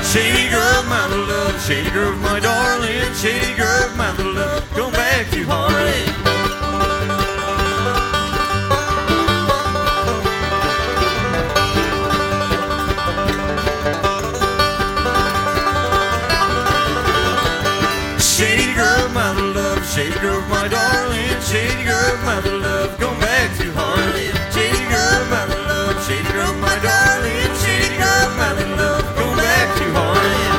Shady Grove, my little love, Shady Grove, my darling. Shady Grove, my little love, going back to Harlan. Shady Grove, my little love, Shady Grove, my darling. Shady Grove, my little love, going back to Harlan. Shady Grove, my little love, Shady Grove, my darling. Shady Grove, my little love, going back to Harlan.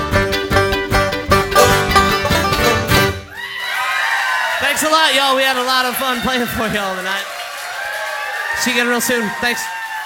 Thanks a lot, y'all. We had a lot of fun playing for y'all tonight. See you again real soon. Thanks.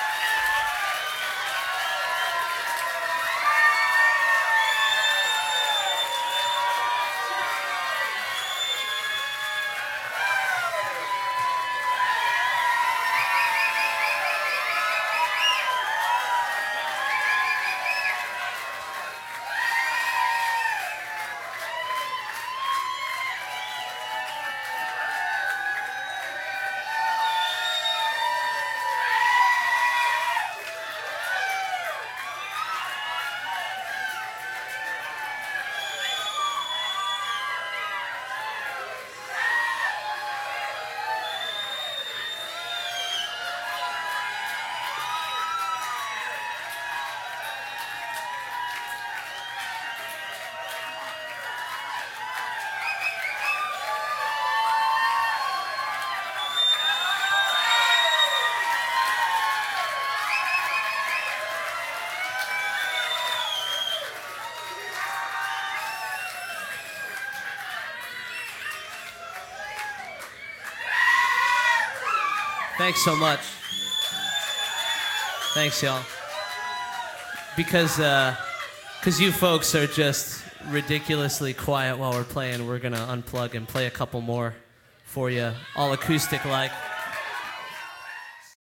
Thanks so much. Thanks, y'all. Because you folks are just ridiculously quiet while we're playing, we're gonna unplug and play a couple more for you, all acoustic like.